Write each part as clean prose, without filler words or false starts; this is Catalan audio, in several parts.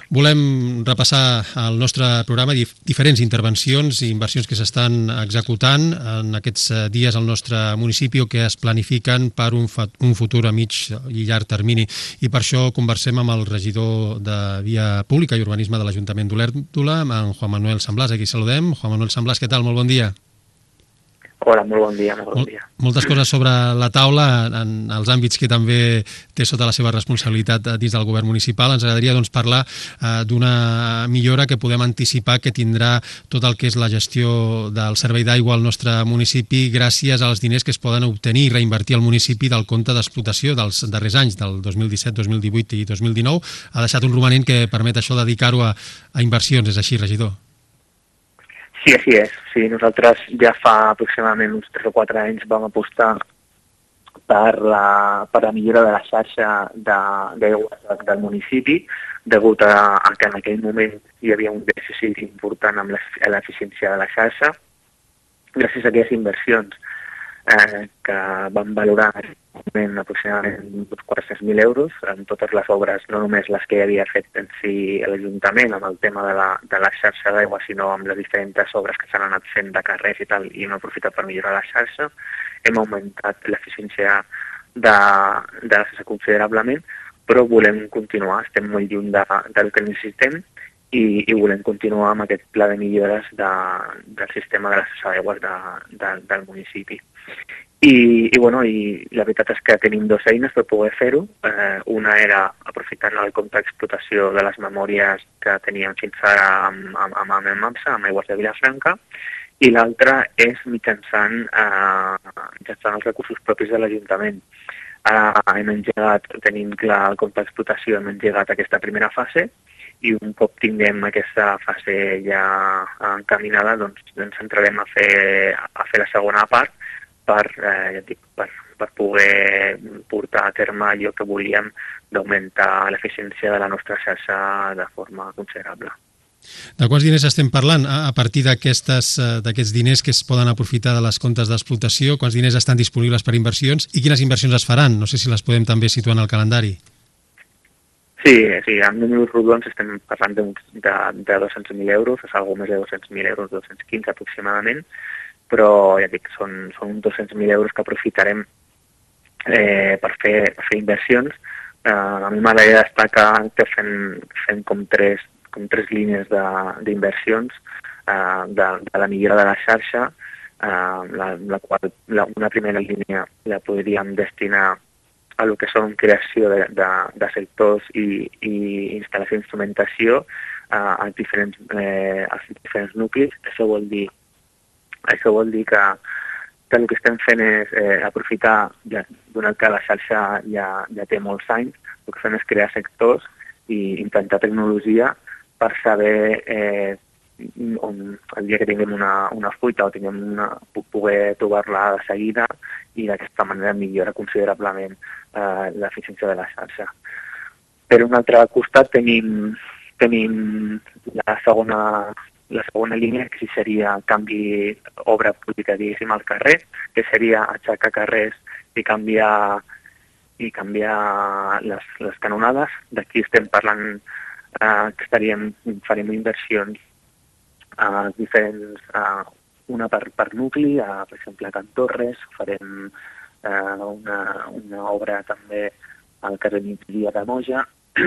Volem repassar al nostre programa diferents intervencions i inversions que s'estan executant en aquests dies al nostre municipi o que es planifiquen per un futur a mig i llarg termini. I per això conversem amb el regidor de Via Pública i Urbanisme de l'Ajuntament d'Olèrdola, amb Juan Manuel Samblàs. Aquí saludem. Juan Manuel Samblàs, què tal? Molt bon dia. Hola, molt bon dia, molt bon dia. Moltes coses sobre la taula en els àmbits que també té sota la seva responsabilitat dins del govern municipal. Ens agradaria parlar d'una millora que podem anticipar que tindrà tot el que és la gestió del servei d'aigua al nostre municipi gràcies als diners que es poden obtenir i reinvertir al municipi del compte d'explotació dels darrers anys, del 2017, 2018 i 2019. Ha deixat un romanent que permet això dedicar-ho a inversions. És així, regidor? Sí, així és. Sí, nosaltres ja fa aproximadament uns 3 o 4 anys vam apostar per la millora de la xarxa d'aigua del municipi, degut a que en aquell moment hi havia un dèficit important amb l'eficiència de la xarxa. Gràcies a aquelles inversions que van valorar aproximadament uns 400.000 euros en totes les obres, no només les que havia fet en si l'Ajuntament amb el tema de la xarxa d'aigua, sinó amb les diferents obres que s'han anat fent de carrers i tal, i hem aprofitat per millorar la xarxa. Hem augmentat l'eficiència de la xarxa considerablement, però volem continuar, estem molt lluny del que necessitem i volem continuar amb aquest pla de millores del sistema de la xarxa d'aigües del municipi. I la veritat és que tenim 2 eines per poder fer-ho. Una era aprofitant el compte d'explotació de les memòries que teníem fins ara amb AMEMAPSA, amb Aigües de Vilafranca, i l'altra és mitjançant els recursos propis de l'Ajuntament. Hem engegat, tenim clar el compte d'explotació, hem engegat aquesta primera fase, i un cop tinguem aquesta fase ja encaminada, doncs ens entrarem a fer la segona part per poder portar a terme allò que volíem d'augmentar l'eficiència de la nostra xarxa de forma considerable. De quants diners estem parlant a partir d'aquests diners que es poden aprofitar de les comptes d'explotació? Quants diners estan disponibles per inversions i quines inversions es faran? No sé si les podem també situar en el calendari. Sí, en números rodons estem parlant de 200.000 euros, és algo més de 200.000 euros, 215 aproximadament, però ja dic, són 200.000 euros que aprofitarem per fer inversions. A mi m'agradaria destacar que fem com tres línies d'inversions de la millora de la xarxa, la qual una primera línia la podríem destinar a el que són creació de sectors i instal·lació d'instrumentació als diferents nuclis. Això vol dir que el que estem fent és aprofitar, donat que la xarxa ja té molts anys, el que fem és crear sectors i implantar tecnologia per saber el dia que tinguem una fuita o poder trobar-la de seguida i d'aquesta manera millora considerablement l'eficiència de la xarxa. Per un altre costat tenim la segona línia, que seria canvi obra pública, diguéssim, al carrer, que seria aixecar carrers i canviar les canonades. D'aquí estem parlant que farem inversions diferents, una per nucli, per exemple a Can Torres, farem una obra també al carrer Migdia de Moja,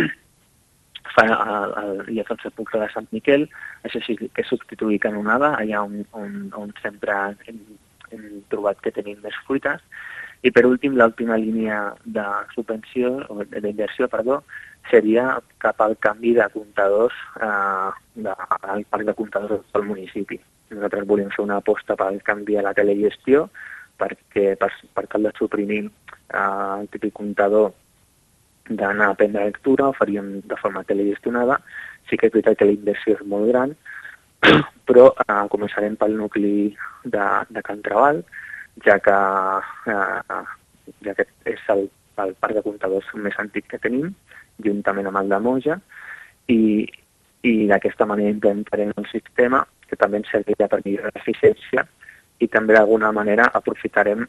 i a tot el punt de Sant Miquel, això sí que substituir canonada, allà on sempre hem trobat que tenim més fruites. I per últim, l'última línia de subvenció, o d'inversió, seria cap al canvi de comptadors al parc de comptadors del municipi. Nosaltres volem fer una aposta pel canvi a la telegestió, perquè per tal de suprimir el típic comptador d'anar a aprendre lectura, ho faríem de forma telegestionada. Sí que és veritat que la inversió és molt gran, però començarem pel nucli de Can Trabal, ja que és el parc de comptadors més antic que tenim, juntament amb el de Moja, i d'aquesta manera implementarem un sistema que també ens servirà per millorar l'eficiència i també d'alguna manera aprofitarem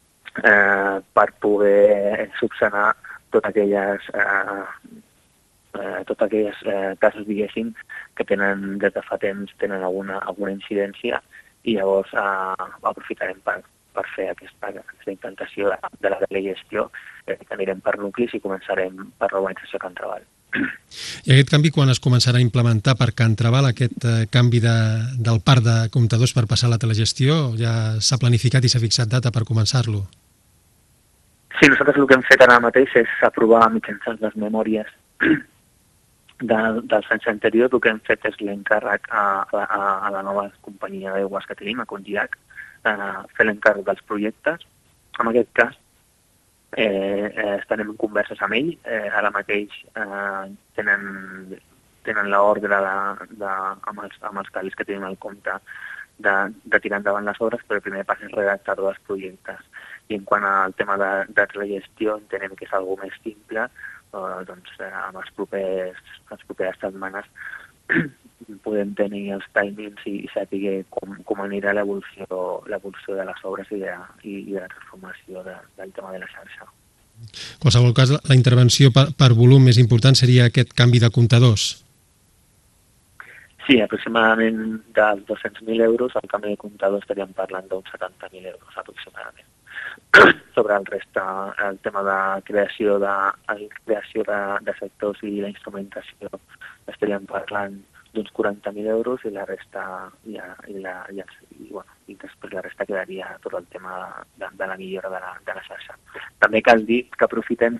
per poder subsanar totes aquelles totes aquelles cases, diguéssim, que tenen des de fa temps tenen alguna incidència, i llavors aprofitarem per fer aquesta implantació de la telegestió, que anirem per nuclis i començarem per l'urbanització Can Trabal. I aquest canvi, quan es començarà a implementar per Can Trabal, aquest canvi del parc de comptadors per passar a la telegestió, ja s'ha planificat i s'ha fixat data per començar-lo? Sí, nosaltres el que hem fet ara mateix és aprovar mitjançant les memòries dels anys anteriors. El que hem fet és l'encàrrec a la nova companyia d'aigües que tenim, a Congiac, fer l'encàrrec dels projectes. En aquest cas, estarem en converses amb ell. Ara mateix tenen l'ordre amb els cabals que tenim al compte de tirar endavant les obres, però el primer pas és redactar els projectes. I en quant al tema de la gestió, entenem que és algo més simple, doncs amb les properes setmanes podem tenir els timings i saber com anirà l'evolució de les obres i de la transformació del tema de la xarxa. En qualsevol cas, la intervenció per volum més important seria aquest canvi de comptadors? Sí, aproximadament dels 200.000 euros, el canvi de comptador estaríem parlant d'uns 70.000 euros aproximadament. Sobre el reste, el tema de creació de sectors i la instrumentació, estaríem parlant d'uns 40.000 euros i la resta i després la resta quedaria tot el tema de la millora de la xarxa. També cal dir que aprofitem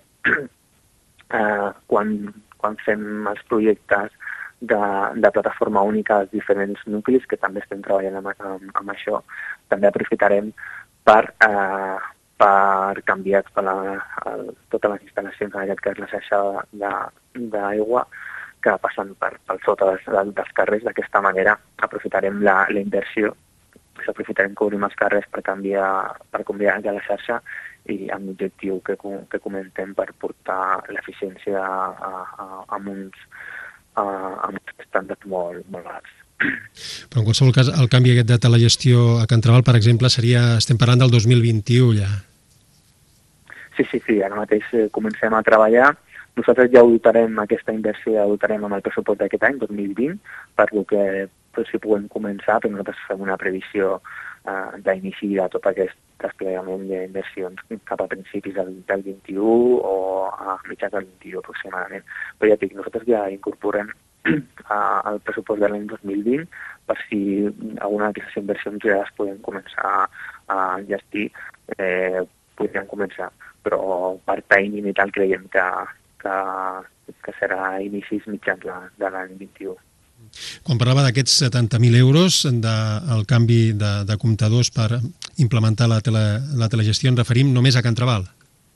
quan fem els projectes de plataforma única als diferents nuclis, que també estem treballant amb això. També aprofitarem per canviar totes les instal·lacions, en aquest cas la xarxa d'aigua, que passen per sota dels carrers. D'aquesta manera aprofitarem la inversió, aprofitarem cobrir els carrers per canviar la xarxa i amb l'objectiu que comentem per portar l'eficiència amb uns estàndards molt alts. Però en qualsevol cas, el canvi aquest de telegestió a Can Trabal, per exemple, estem parlant del 2021 ja. Sí, ara mateix comencem a treballar. Nosaltres ja ho dotarem, aquesta inversió ja ho dotarem amb el pressupost d'aquest any, 2020, per lo que si puguem començar, però nosaltres fem una previsió d'inici de tot aquest desplegament d'inversions cap a principis del 21 o a mitjans del 21 aproximadament. Però ja dic, nosaltres ja incorporem al pressupost de l'any 2020 per si alguna d'aquestes inversions ja les podem començar a gestir, podríem començar. Però per timing i tal creiem que serà inicis mitjans de l'any 21. Quan parlava d'aquests 70.000 euros del canvi de comptadors per implementar la telegestió, ens referim només a Can Trabal?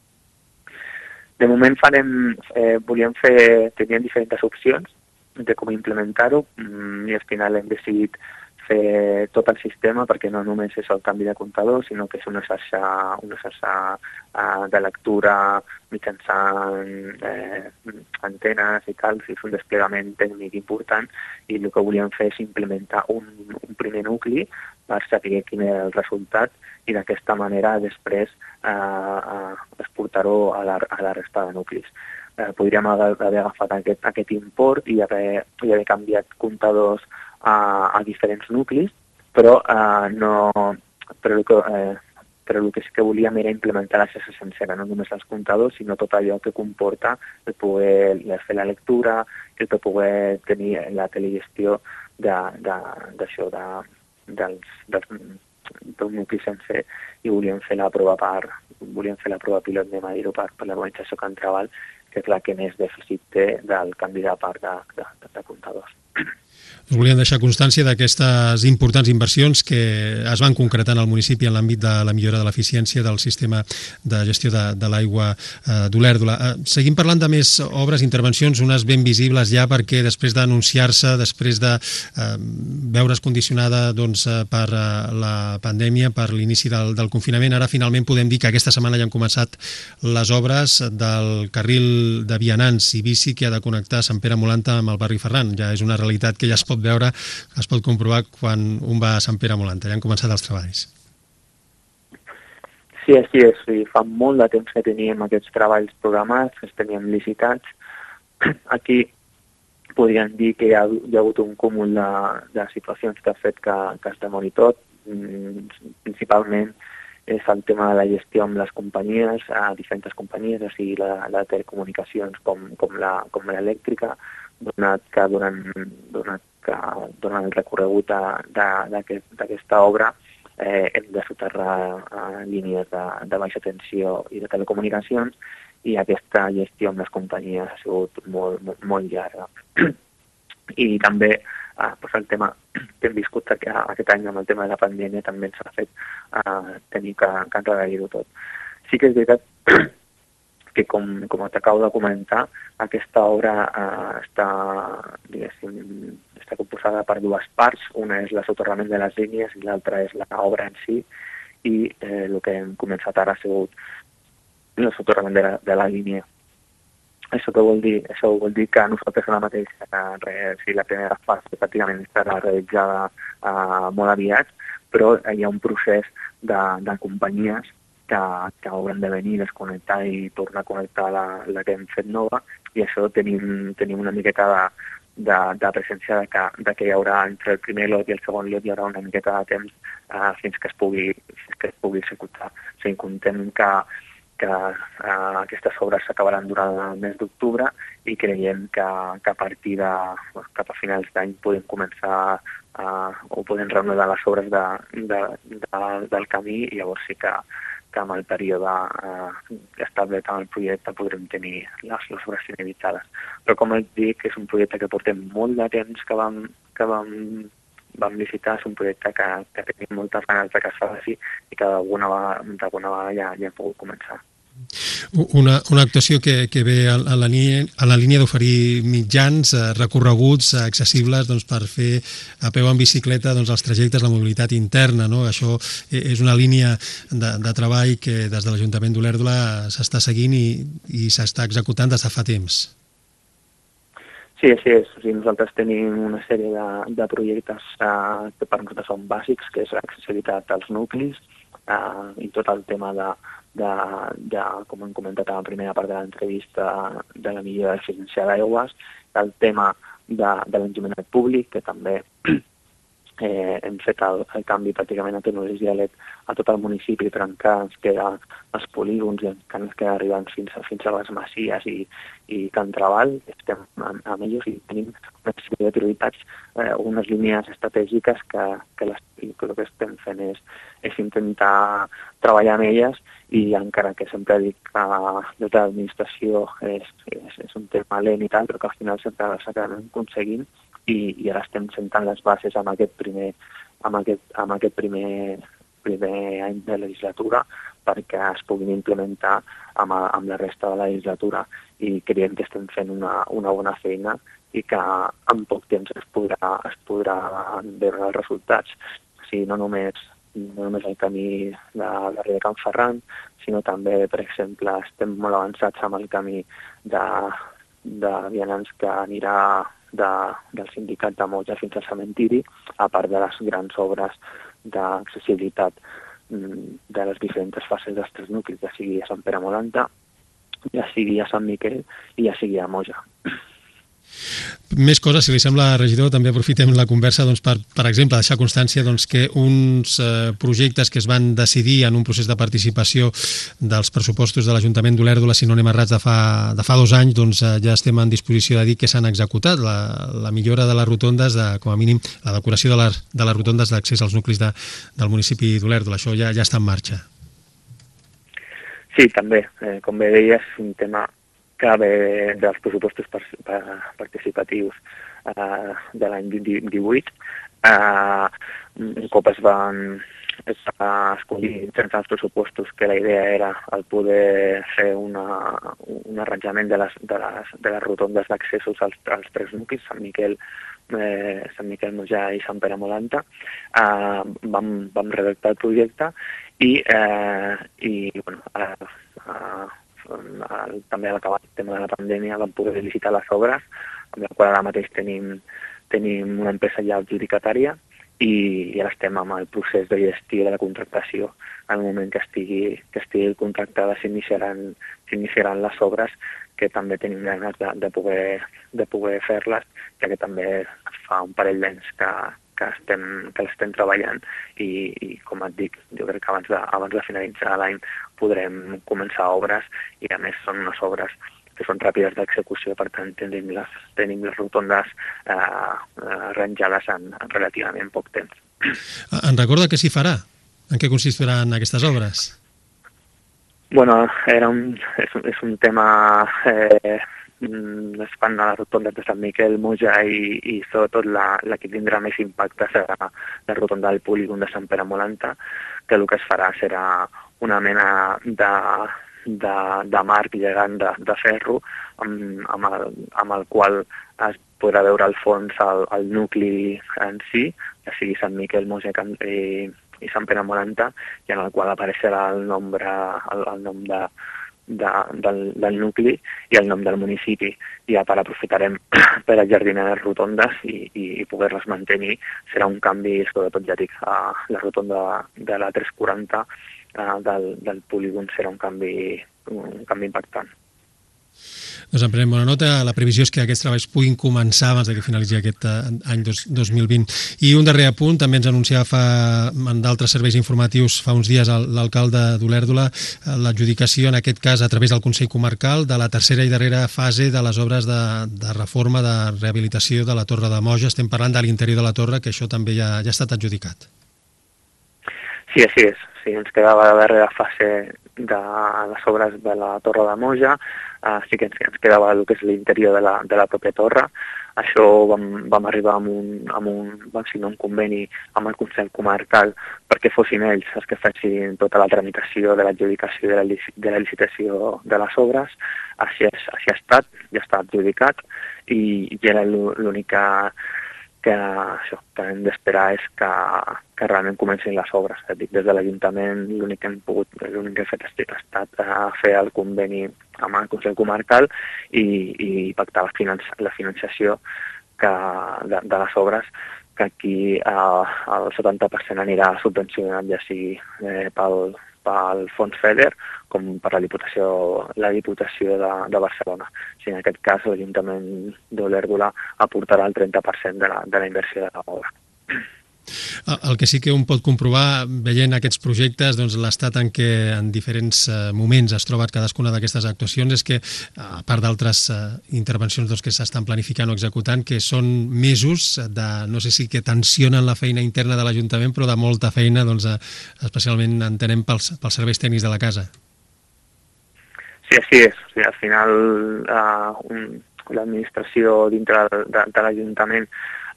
De moment teníem diferents opcions de com implementar-ho i al final hem decidit fer tot el sistema perquè no només és el canvi de comptador, sinó que és una xarxa de lectura mitjançant antenes i tal, és un desplegament tècnic important i el que volíem fer és implementar un primer nucli per saber quin era el resultat i d'aquesta manera després exportar-ho a la resta de nuclis. Podríem haver agafat aquest import i haver canviat comptadors a diferents nuclis, però el que sí que volíem era implementar la xarxa sencera, no només els comptadors, sinó tot allò que comporta el poder fer la lectura, el poder tenir la telegestió d'això, d'un nucli sencer, i volíem fer la prova pilot, anem a dir-ho, per l'urbanització Can Trabal, que és la que més dèficit té del canvi de part de comptadors. Us volíem deixar constància d'aquestes importants inversions que es van concretar en el municipi en l'àmbit de la millora de l'eficiència del sistema de gestió de l'aigua d'Olèrdola. Seguim parlant de més obres, intervencions, unes ben visibles ja, perquè després d'anunciar-se, després de veure's condicionada per la pandèmia, per l'inici del confinament, ara finalment podem dir que aquesta setmana ja han començat les obres del carril de vianants i bici que ha de connectar Sant Pere Molanta amb el barri Ferran. Ja és una realitat que ja es pot veure, es pot comprovar quan un va a Sant Pere Molanta. Ja han començat els treballs. Sí, així és. Fa molt de temps que teníem aquests treballs programats, que els teníem licitats, aquí podríem dir que hi ha hagut un cúmul de situacions que ha fet que es demori tot. Principalment és el tema de la gestió amb les companyies, a diferents companyies, o sigui, la de telecomunicacions com l'elèctrica, donat que durant el recorregut d'aquesta obra hem de soterrar línies de baixa tensió i de telecomunicacions, i aquesta gestió amb les companyies ha sigut molt llarga. I també el tema que hem viscut aquest any amb el tema de la pandèmia també ens ha fet tenir que endarrerir-ho tot. Sí que és veritat que, com t'acabo de comentar, aquesta obra està composada per dues parts. Una és el soterrament de les línies i l'altra és l'obra en si, i el que hem començat ara ha sigut el soterrament de la línia. Això què vol dir? Això vol dir que nosaltres ara mateix, la primera fase pràcticament estarà realitzada molt aviat, però hi ha un procés de companyies que hauran de venir, desconnectar i tornar a connectar la que hem fet nova, i això tenim una miqueta de presència de que hi haurà entre el primer lot i el segon lot hi haurà una miqueta de temps fins que es pugui executar. O sigui, contem que aquestes obres s'acabaran durant el mes d'octubre, i creiem que a partir cap a finals d'any podem començar o podem reanudar les obres del camí, i llavors sí que amb el període establert en el projecte podrem tenir les obres finalitzades. Però, com et dic, és un projecte que portem molt de temps que vam licitar, és un projecte que tenim moltes ganes que es faci i que d'alguna vegada ja hem pogut començar. Una actuació que ve a la línia d'oferir mitjans, recorreguts accessibles per fer a peu en bicicleta els trajectes, la mobilitat interna. Això és una línia de treball que des de l'Ajuntament d'Olèrdola s'està seguint i s'està executant des de fa temps. Sí, així és. O sigui, nosaltres tenim una sèrie de projectes que per nosaltres són bàsics, que és l'accessibilitat als nuclis i tot el tema com hem comentat a la primera part de l'entrevista, de la millora de l'eficiència d'aigües, el tema de l'enllumenat públic, que també hem fet el canvi pràcticament a tecnologia LED a tot el municipi, però encara ens queda els polígons i encara ens queda arribant fins a les Masies i Can Trabal. Estem amb ells i tenim una sèrie de prioritats, unes línies estratègiques que el que estem fent és intentar treballar amb elles, i encara que sempre dic que des de l'administració és un tema lent i tal, però que al final sempre s'acaben aconseguint, i ara estem sentant les bases amb aquest primer any de legislatura perquè es puguin implementar amb la resta de la legislatura, i creiem que estem fent una bona feina i que en poc temps es podrà veure els resultats. O sigui, no només el camí de Can Ferran, sinó també, per exemple, estem molt avançats amb el camí de vianants que anirà del sindicat de Moja fins al cementiri, a part de les grans obres d'accessibilitat de les diferents fases dels tres nuclis, ja sigui a Sant Pere Molanta, ja sigui a Sant Miquel i ja sigui a Moja. Més coses, si li sembla, regidor, també aprofitem la conversa per exemple, deixar constància que uns projectes que es van decidir en un procés de participació dels pressupostos de l'Ajuntament d'Olèrdola, si no anem errats, de fa 2 anys, ja estem en disposició de dir que s'han executat. La millora de les rotondes, com a mínim la decoració de les rotondes d'accés als nuclis del municipi d'Olèrdola. Això ja està en marxa. Sí, també. Com bé deies, és un tema que ve dels pressupostos participatius de l'any 18. Un cop es va escollir entre els pressupostos que la idea era el poder fer un arranjament de les rotondes d'accessos als tres nuclis, Sant Miquel, Moja i Sant Pere Molanta, vam redactar el projecte i també al acabar el tema de la pandèmia vam poder licitar les obres, amb la qual ara mateix tenim una empresa ja adjudicatària, i ara estem amb el procés de gestió de la contractació. En el moment que estigui contractada s'iniciaran les obres, que també tenim ganes de poder fer-les, ja que també fa un parell d'anys que l'estem treballant i com et dic, jo crec que abans de finalitzar l'any podrem començar obres i a més són unes obres que són ràpides d'execució, per tant tenim les rotondes arranjades en relativament poc temps. En recorda què s'hi farà? En què consistiran aquestes obres? Bueno, és un tema... es fan a les rotondes de Sant Miquel, Moja i sobretot la que tindrà més impacte serà la rotonda del polígon de Sant Pere Molanta, que el que es farà serà una mena de marc gegant de ferro amb el qual es podrà veure al fons el nucli en si, ja sigui Sant Miquel, Moja i Sant Pere Molanta, i en el qual apareixerà el nom del nucli i el nom del municipi. I a part aprofitarem per ajardinar les rotondes i poder-les mantenir. Serà un canvi, sobretot ja dic, a la rotonda de la 340 del polígon serà un canvi impactant. Doncs en prenem bona nota. La previsió és que aquests treballs puguin començar abans que finalitzi aquest any 2020. I un darrer apunt, també ens anunciava en d'altres serveis informatius fa uns dies l'alcalde d'Olèrdola l'adjudicació, en aquest cas a través del Consell Comarcal, de la tercera i darrera fase de les obres de reforma, de rehabilitació de la Torre de Moja. Estem parlant de l'interior de la torre, que això també ja ha estat adjudicat. Sí, així és. Sí, ens quedava la darrera fase de les obres de la Torre de Moja. Sí que ens quedava el que és l'interior de la pròpia torre. Això vam arribar vam signar un conveni amb el Consell Comarcal perquè fossin ells els que facin tota la tramitació de l'adjudicació de la licitació de les obres. Així ha estat, ja està adjudicat i era l'únic que hem d'esperar és que realment comencin les obres. Des de l'Ajuntament l'únic que hem fet ha estat fer el conveni amb el Consell Comarcal i pactar la financiació de les obres, que aquí el 70% anirà subvencionat, ja sigui pel Fons FEDER com per la Diputació de Barcelona. Si en aquest cas l'Ajuntament d'Olèrdola aportarà el 30% de la inversió de l'obra. El que sí que un pot comprovar veient aquests projectes, doncs l'estat en què en diferents moments es troba cadascuna d'aquestes actuacions és que, a part d'altres intervencions que s'estan planificant o executant, que són mesos de, no sé si que tensionen la feina interna de l'Ajuntament, però de molta feina, especialment entenem pels serveis tècnics de la casa. Sí, així és. O sigui, al final l'administració dintre de l'Ajuntament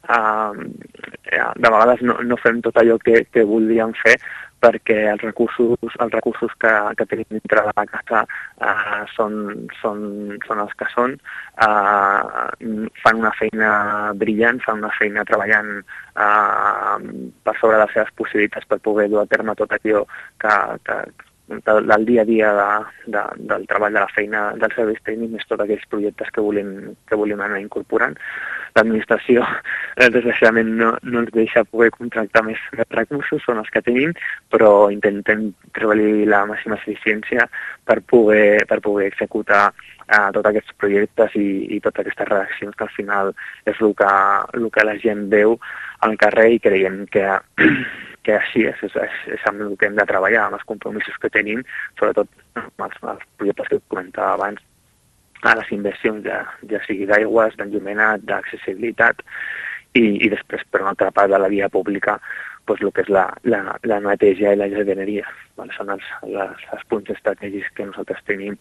de vegades no fem tot allò que voldríem fer perquè els recursos que tenim dintre de la casa són els que són. Fan una feina brillant, fan una feina treballant per sobre de les seves possibilitats per poder dur a terme tot allò del dia a dia del treball de la feina dels serveis tècnics, més tots aquells projectes que volem anar incorporant. L'administració, desgraciadament, no ens deixa poder contractar més recursos, són els que tenim, però intentem treballar la màxima eficiència per poder executar tots aquests projectes i totes aquestes redaccions, que al final és el que la gent veu al carrer, i creiem que així és amb el que hem de treballar, amb els compromisos que tenim, sobretot amb els projectes que comentava abans, a les inversions, ja sigui d'aigües, d'enllumenat, d'accessibilitat, i després, per una altra part de la via pública, doncs el que és la neteja i la jardineria. Són els punts estratègics que nosaltres tenim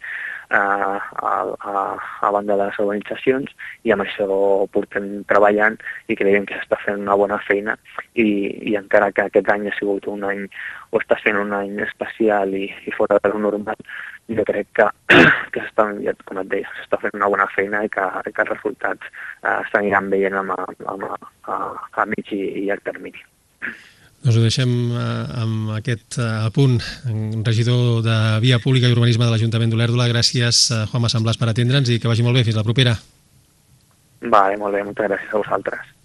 a banda de les urbanitzacions, i amb això portem treballant i creiem que s'està fent una bona feina, i encara que aquest any ha sigut un any, o està sent un any especial i fora de lo normal, jo crec que com et deia, s'està fent una bona feina i que els resultats s'aniran veient a mig i llarg termini. Doncs ho deixem amb aquest apunt. Regidor de Via Pública i Urbanisme de l'Ajuntament d'Olèrdola, gràcies, Juanma Samblas, per atendre'ns, i que vagi molt bé. Fins la propera. Vale, molt bé, moltes gràcies a vosaltres.